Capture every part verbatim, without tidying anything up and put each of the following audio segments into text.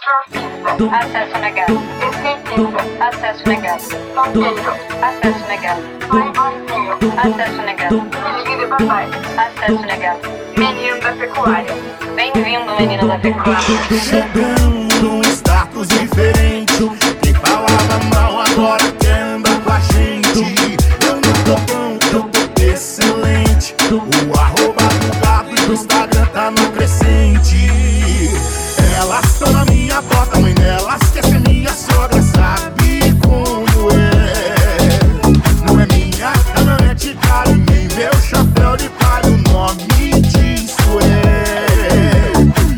Acesso negado. Acesso negado. Acesso negado. Acesso negado. Acesso negado. Menino da pecuária. Bem-vindo, menino da pecuária. Chegando um status diferente. Quem falava mal agora quer andar com a gente. Eu não tô bom, eu tô excelente. O arroba do gato e do Instagram tá no crescente. Elas estão na minha bota, mãe delas quer ser minha sogra, sabe como é? Não é minha caminhonete cara e nem meu chapéu de palha, o nome disso é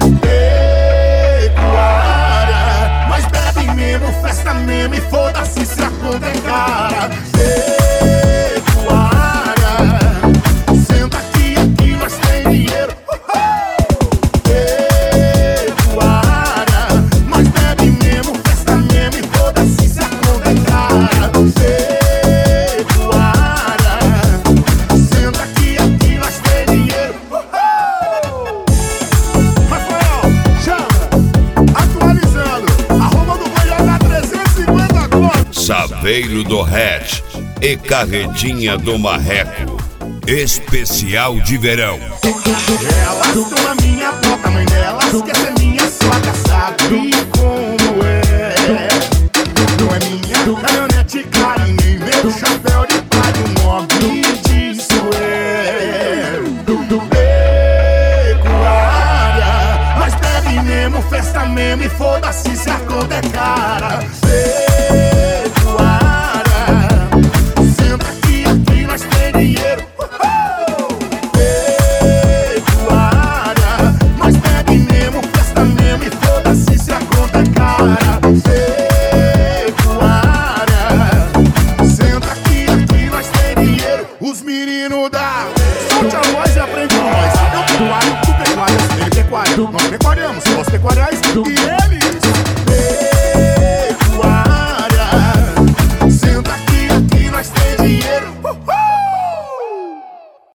pecuária. Mas bebe mesmo, festa mesmo e foda-se se a conta é cara. Pecuária, senta aqui, aqui nós tem dinheiro. Saveiro do Hatch e Carretinha do Marreco, especial de verão. Elas estão na minha bota, mãe delas quer ser minha sogra, sabe como é? Não é minha caminhonete cara e nem meu chapéu de palha, o nome disso é pecuária. Mas bebe mesmo, festa mesmo e foda-se se a conta é cara. Os meninos da solte a voz e aprende com nós. Eu pecuário, tu pecuárias, ele pecuário. Nós pecuariamos, nós pecuariais e ele